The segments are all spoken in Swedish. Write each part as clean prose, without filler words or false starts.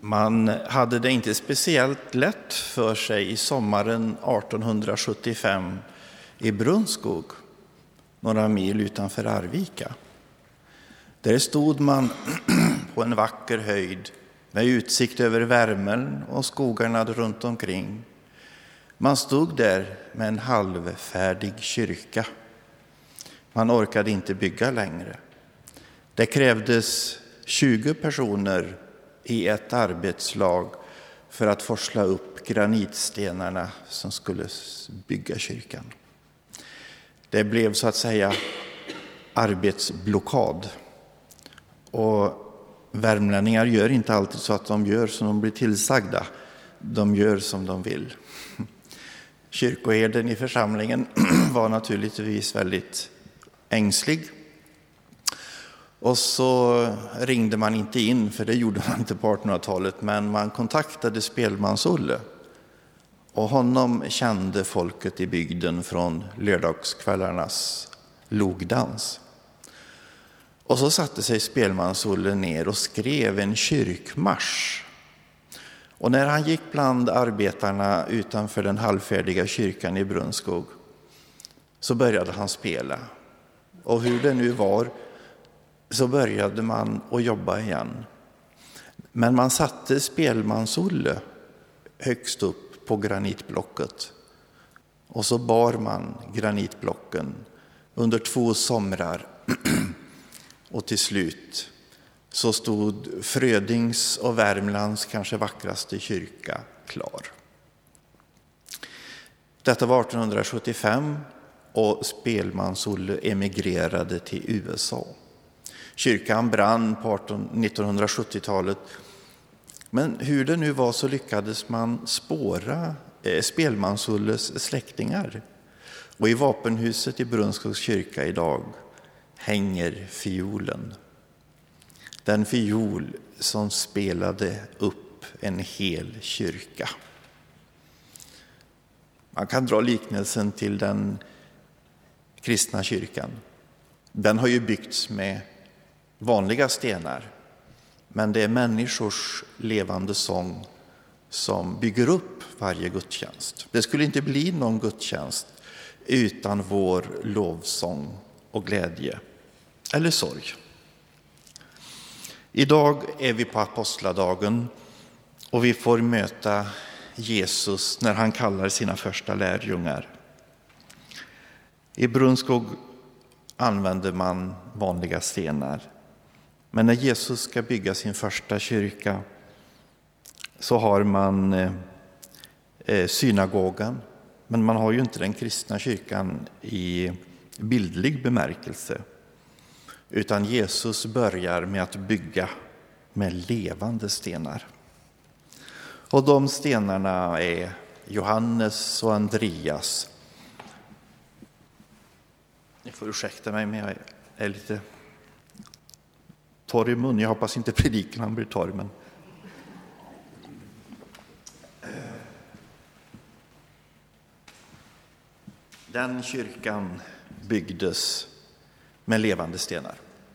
Man hade det inte speciellt lätt för sig i sommaren 1875 i Brunskog, några mil utanför Arvika. Där stod man på en vacker höjd med utsikt över Värmön och skogarna runt omkring. Man stod där med en halvfärdig kyrka. Man orkade inte bygga längre. Det krävdes 20 personer i ett arbetslag för att forsla upp granitstenarna som skulle bygga kyrkan. Det blev så att säga arbetsblockad. Och värmlänningar gör inte alltid så att de gör som de blir tillsagda. De gör som de vill. Kyrkoherden i församlingen var naturligtvis väldigt ängslig. Och så ringde man inte in, för det gjorde man inte på 1800-talet, men man kontaktade spelmans-Olle. Och honom kände folket i bygden från lördagskvällarnas logdans. Och så satte sig spelmans-Olle ner och skrev en kyrkmarsch. Och när han gick bland arbetarna utanför den halvfärdiga kyrkan i Brunskog så började han spela. Och hur det nu var så började man att jobba igen. Men man satte spelmans-Olle högst upp på granitblocket. Och så bar man granitblocken under 2 somrar. Och till slut så stod Frödings och Värmlands kanske vackraste kyrka klar. Detta var 1875 och spelmans-Olle emigrerade till USA. Kyrkan brann på 1970-talet. Men hur det nu var så lyckades man spåra spelmans-Olles släktingar. Och i vapenhuset i Brunskogs kyrka idag hänger fiolen. Den fiol som spelade upp en hel kyrka. Man kan dra liknelsen till den kristna kyrkan. Den har ju byggts med vanliga stenar. Men det är människors levande sång som bygger upp varje gudstjänst. Det skulle inte bli någon gudstjänst utan vår lovsång och glädje eller sorg. Idag är vi på apostladagen och vi får möta Jesus när han kallar sina första lärjungar. I Brunskog använder man vanliga stenar. Men när Jesus ska bygga sin första kyrka så har man synagogan. Men man har ju inte den kristna kyrkan i bildlig bemärkelse. Utan Jesus börjar med att bygga med levande stenar. Och de stenarna är Johannes och Andreas. Ni får ursäkta mig, men jag är lite torr i mun. Jag hoppas inte predikan han blir torr, men den kyrkan byggdes med levande stenar.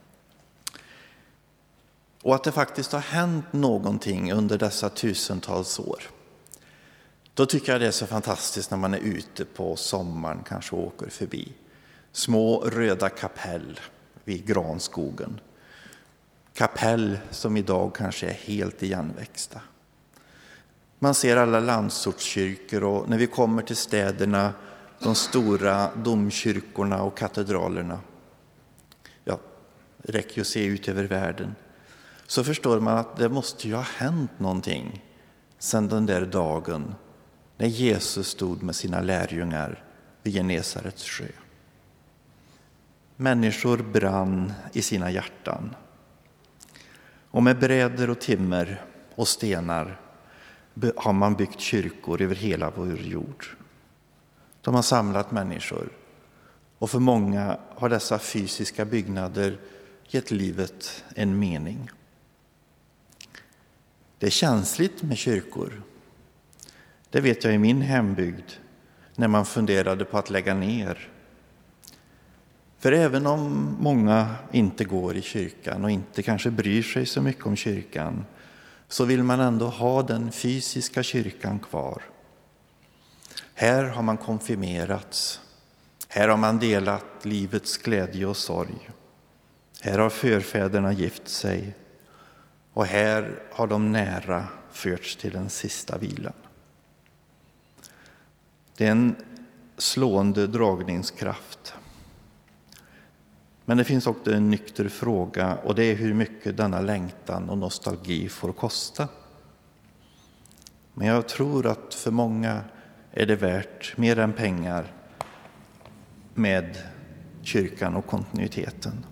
Och att det faktiskt har hänt någonting under dessa tusentals år. Då tycker jag det är så fantastiskt när man är ute på sommaren, kanske åker förbi små röda kapell vid granskogen. Kapell som idag kanske är helt igenväxta. Man ser alla landsortskyrkor och när vi kommer till städerna, de stora domkyrkorna och katedralerna. Ja, det räcker ju att se ut över världen. Så förstår man att det måste ju ha hänt någonting sedan den där dagen när Jesus stod med sina lärjungar vid Genesarets sjö. Människor brann i sina hjärtan. Och med brädor och timmer och stenar har man byggt kyrkor över hela vår jord. De har samlat människor. Och för många har dessa fysiska byggnader gett livet en mening. Det är känsligt med kyrkor. Det vet jag i min hembygd när man funderade på att lägga ner. För även om många inte går i kyrkan och inte kanske bryr sig så mycket om kyrkan, så vill man ändå ha den fysiska kyrkan kvar. Här har man konfirmerats. Här har man delat livets glädje och sorg. Här har förfäderna gift sig. Och här har de nära förts till den sista vilan. Det är en slående dragningskraft. Men det finns också en nykter fråga, och det är hur mycket denna längtan och nostalgi får kosta. Men jag tror att för många är det värt mer än pengar med kyrkan och kontinuiteten.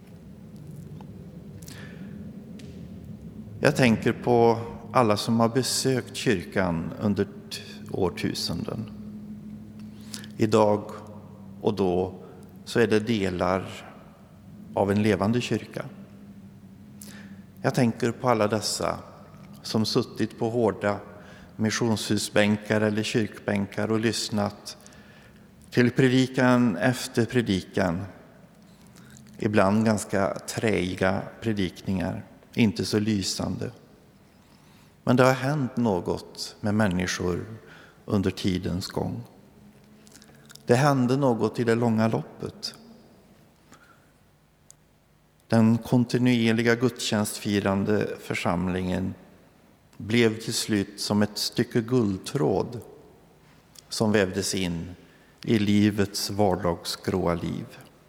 Jag tänker på alla som har besökt kyrkan under årtusenden. Idag och då så är det delar av en levande kyrka. Jag tänker på alla dessa som suttit på hårda missionshusbänkar eller kyrkbänkar och lyssnat till predikan efter predikan. Ibland ganska träiga predikningar, inte så lysande. Men det har hänt något med människor under tidens gång. Det hände något i det långa loppet. Den kontinuerliga gudstjänstfirande församlingen blev till slut som ett stycke guldtråd som vävdes in i livets vardagsgråa liv.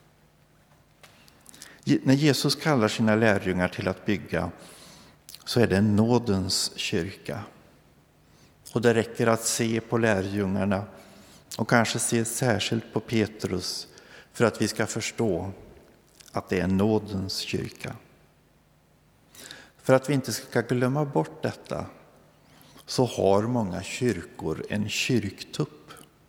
När Jesus kallar sina lärjungar till att bygga så är det en nådens kyrka. Och det räcker att se på lärjungarna och kanske se särskilt på Petrus för att vi ska förstå att det är en nådens kyrka. För att vi inte ska glömma bort detta så har många kyrkor en kyrktupp.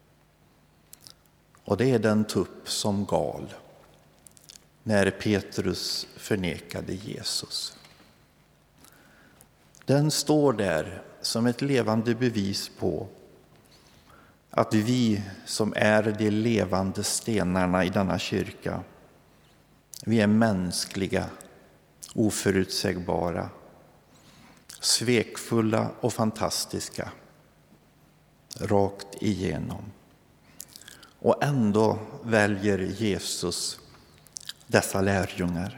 Och det är den tupp som gal när Petrus förnekade Jesus. Den står där som ett levande bevis på att vi som är de levande stenarna i denna kyrka, vi är mänskliga, oförutsägbara, svekfulla och fantastiska, rakt igenom. Och ändå väljer Jesus dessa lärjungar.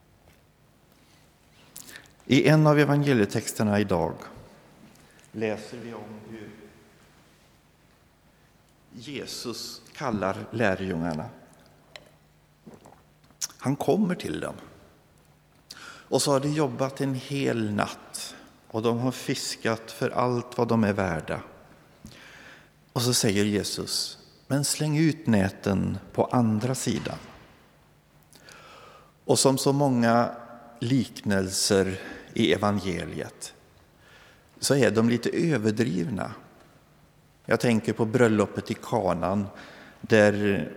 I en av evangelietexterna idag läser vi om hur Jesus kallar lärjungarna. Han kommer till dem. Och så har de jobbat en hel natt och de har fiskat för allt vad de är värda. Och så säger Jesus: men släng ut näten på andra sidan. Och som så många liknelser i evangeliet så är de lite överdrivna. Jag tänker på bröllopet i Kanan där,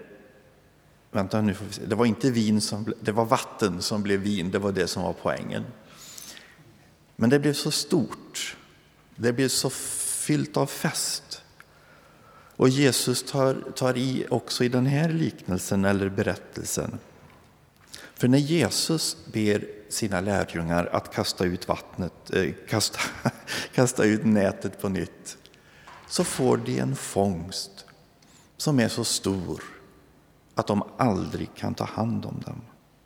det var inte vin det var vatten som blev vin, det var det som var poängen. Men det blev så stort, det blev så fyllt av fest. Och Jesus tar i också i den här liknelsen eller berättelsen. För när Jesus ber sina lärjungar att kasta ut nätet på nytt, så får de en fångst som är så stor att de aldrig kan ta hand om dem.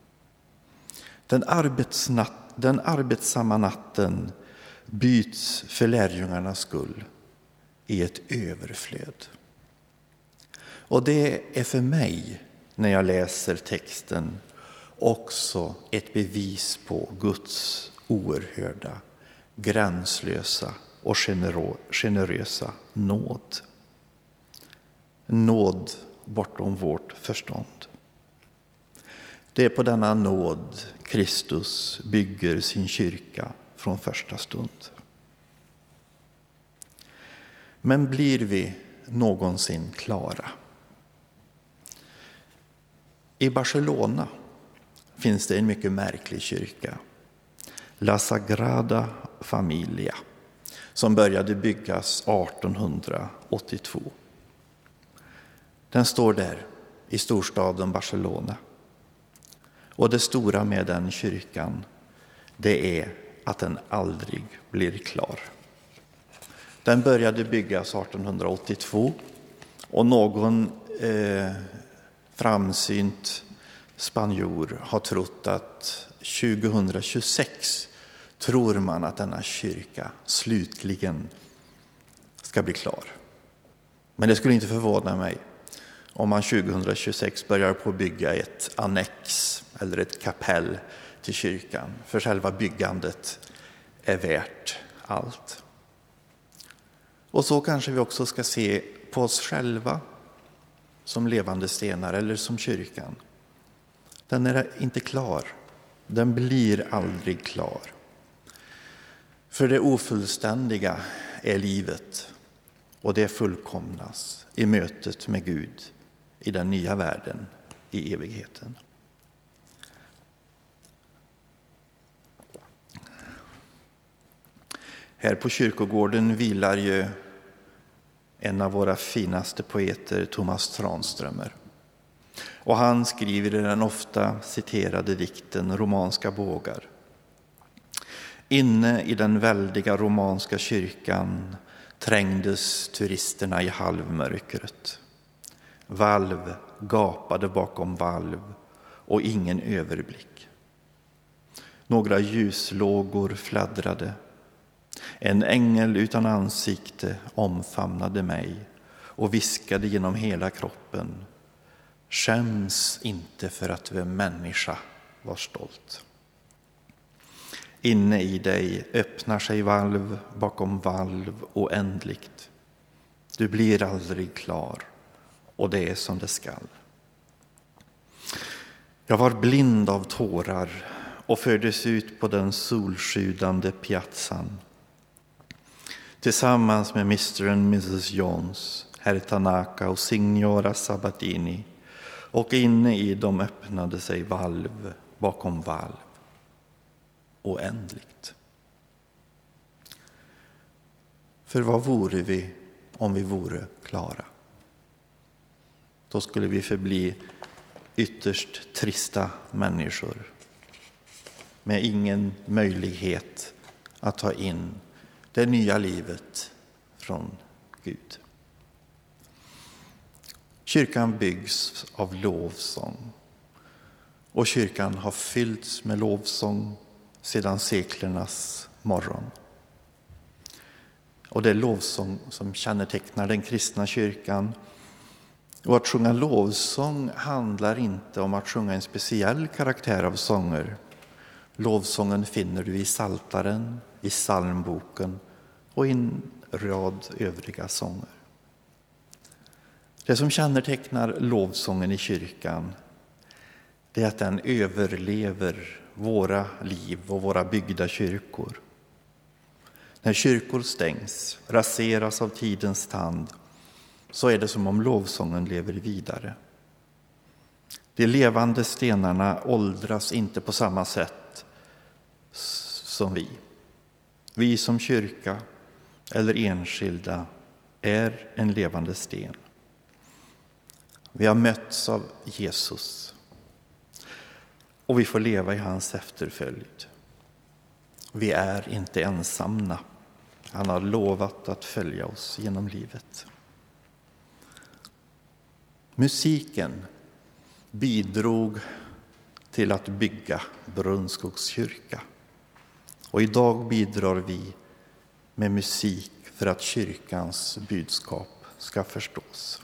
Den arbetsamma natten byts för lärjungarnas skull i ett överflöd. Och det är för mig, när jag läser texten, också ett bevis på Guds oerhörda, gränslösa och generösa nåd. Nåd bortom vårt förstånd. Det är på denna nåd Kristus bygger sin kyrka från första stund. Men blir vi någonsin klara? I Barcelona finns det en mycket märklig kyrka, La Sagrada Familia, som började byggas 1882. Den står där i storstaden Barcelona. Och det stora med den kyrkan, det är att den aldrig blir klar. Den började byggas 1882 och någon framsynt spanjor har trott att 2026 tror man att denna kyrka slutligen ska bli klar. Men det skulle inte förvåna mig om man 2026 börjar på att bygga ett annex eller ett kapell till kyrkan. För själva byggandet är värt allt. Och så kanske vi också ska se på oss själva som levande stenar eller som kyrkan. Den är inte klar. Den blir aldrig klar. För det ofullständiga är livet och det fullkomnas i mötet med Gud i den nya världen i evigheten. Här på kyrkogården vilar ju en av våra finaste poeter, Thomas Tranströmer. Och han skriver i den ofta citerade dikten Romanska bågar. Inne i den väldiga romanska kyrkan trängdes turisterna i halvmörkret. Valv gapade bakom valv och ingen överblick. Några ljuslågor fladdrade. En ängel utan ansikte omfamnade mig och viskade genom hela kroppen: skäms inte för att du är människa, var stolt. Inne i dig öppnar sig valv bakom valv oändligt. Du blir aldrig klar och det är som det skall. Jag var blind av tårar och fördes ut på den solskjudande piazzan. Tillsammans med Mr. and Mrs. Jones, herr Tanaka och signora Sabatini, och inne i dem öppnade sig valv bakom valv. Oändligt. För vad vore vi om vi vore klara? Då skulle vi förbli ytterst trista människor med ingen möjlighet att ta in det nya livet från Gud. Kyrkan byggs av lovsång och kyrkan har fyllts med lovsång sedan seklernas morgon. Och det är lovsång som kännetecknar den kristna kyrkan. Och att sjunga lovsång handlar inte om att sjunga en speciell karaktär av sånger. Lovsången finner du i Psaltaren, i psalmboken och i en rad övriga sånger. Det som kännetecknar lovsången i kyrkan, det är att den överlever våra liv och våra byggda kyrkor. När kyrkor stängs, raseras av tidens tand, så är det som om lovsången lever vidare. De levande stenarna åldras inte på samma sätt som vi. Vi som kyrka eller enskilda är en levande sten. Vi har mötts av Jesus och vi får leva i hans efterföljd. Vi är inte ensamma. Han har lovat att följa oss genom livet. Musiken bidrog till att bygga Brunskogs kyrka. Och idag bidrar vi med musik för att kyrkans budskap ska förstås.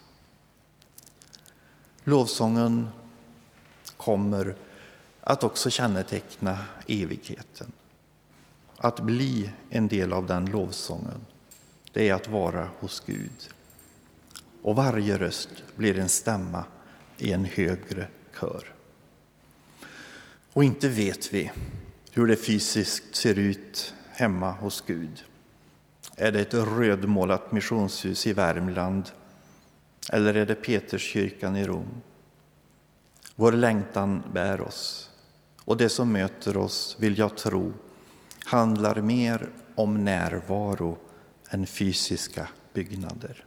Lovsången kommer att också känneteckna evigheten. Att bli en del av den lovsången, det är att vara hos Gud. Och varje röst blir en stämma i en högre kör. Och inte vet vi hur det fysiskt ser ut hemma hos Gud. Är det ett rödmålat missionshus i Värmland eller är det Peterskyrkan i Rom? Vår längtan bär oss och det som möter oss, vill jag tro, handlar mer om närvaro än fysiska byggnader.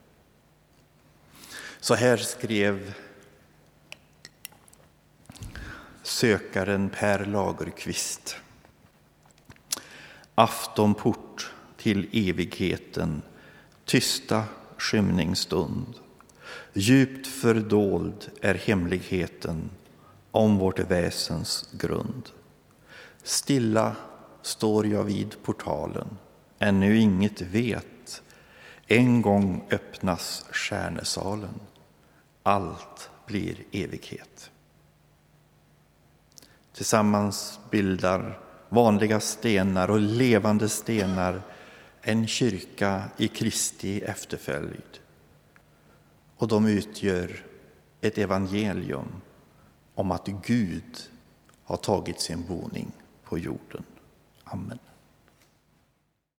Så här skrev sökaren Per Lagerqvist. aftonport till evigheten, tysta skymningsstund. Djupt fördold är hemligheten om vårt väsens grund. Stilla står jag vid portalen, ännu inget vet. En gång öppnas stjärnesalen, allt blir evighet. Tillsammans bildar vanliga stenar och levande stenar en kyrka i Kristi efterföljd. Och de utgör ett evangelium om att Gud har tagit sin boning på jorden. Amen.